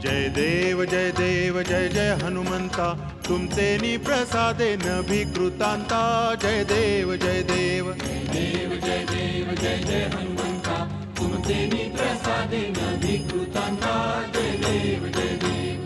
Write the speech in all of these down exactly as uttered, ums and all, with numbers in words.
जय देव जय देव जय जय हनुमंता, तुमचे नी प्रसादे नभिकृतांता। जय देव जय देव जय देव जय देव जय जय हनुमंता, तुमचे नी प्रसादे नभिकृतांता। जय देव जय देव।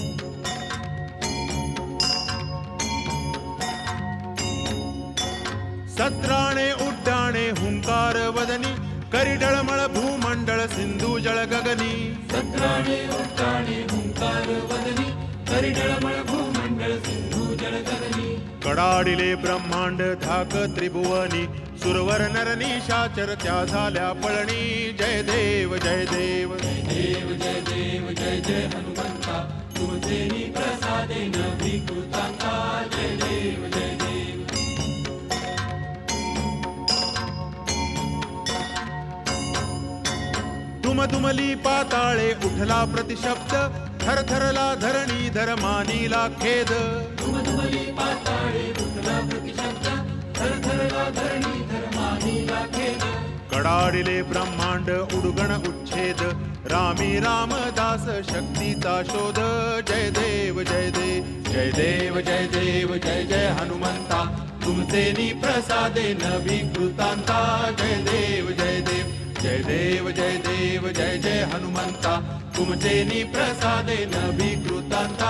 सत्राणे उड्डाणे हुंकार वदनी, करी डळमळ भूमंडळ सिंधू जळ गगनी। सत्राणे उड्डाणे हुंकार वदनी, करी डळमळ भूमंडळ सिंधू जळ गगनी। कडाडिले ब्रह्मांड धाक त्रिभुवनी, सुरवर नर निशाचर त्या झाल्या पळणी। जय देव जय देव जय देव जय देव जय जय हनुमंता, तुमचे नी प्रसादे नभिकृतांता। जय देव जय देव। दुमदुमली पाताळे उठला प्रतिशब्द, थरथरला धरणी धर्मानीला खेद। दुमदुमली पाताळे उठला प्रतिशब्द, थरथरला धरणी धर्मानीला खेद। कडाडिले ब्रह्मांड उडगण उच्छेद, रामी रामदास शक्तीचा शोध। जय देव जय देव जय देव जय देव जय जय हनुमंता, तुमचे नी प्रसादे नभिकृतांता। जय देव जय देव जय देव जय देव जय जय हनुमंता, तुमचे नी प्रसादे नभिकृतांता।